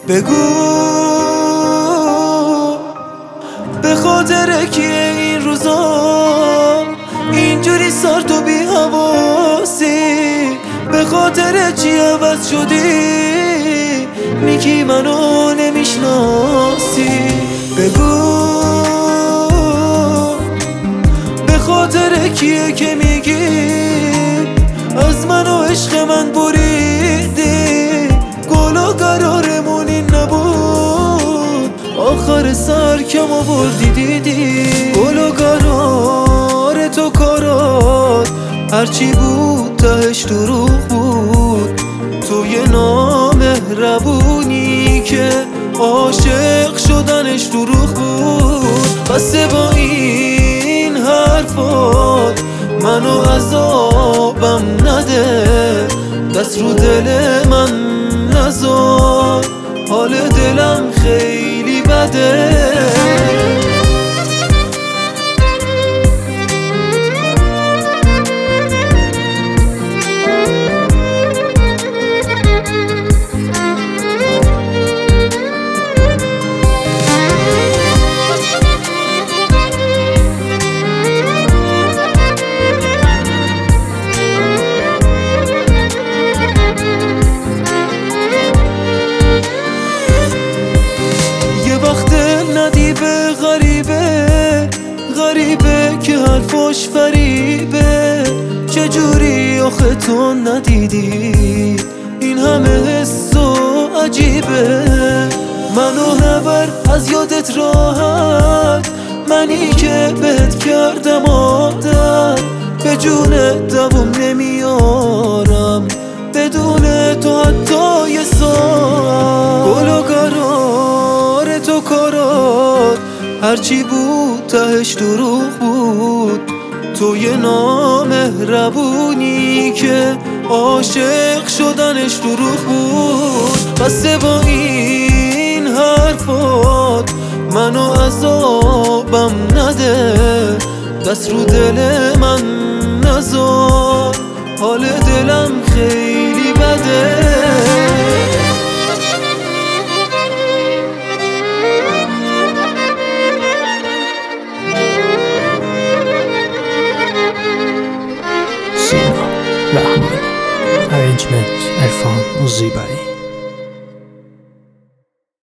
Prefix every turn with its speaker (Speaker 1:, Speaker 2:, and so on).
Speaker 1: بگو به خاطر کیه این روزا اینجوری سرد و بی حواسی؟ به خاطر چی عوض شدی؟ میگی منو نمیشناسی. بگو به خاطر کیه که میگی از من و عشق من بریدی؟ گل و قرارمون این نبود، آخر سر کم آوردی دیدی. گل و قرار تو کارات هرچی بود تهش دروغ بود. تو یه نامهربونی که عاشق شدنش دروغ بود. بسه با این حرفات منو عذابم نده، دست رو دل من نذار، حال دلم خیلی بده. غریبه که حرفاش فریبه، چجوری آخه تو ندیدی این همه حس و عجیبه؟ منو نبر از یادت راحت، منی که بهت کردم عادت. به جون دوم نمیارم بدون تو حتی یه ساعت. گل و قرار تو کارات هرچی بود تهش دروغ بود. تو یه نامهربونی که عاشق شدنش دروغ بود. بسه با این حرفات منو عذابم نده، دست رو دل من نذار، حال دلم خیلی بده.
Speaker 2: Arrangement عرفان موزیبایی.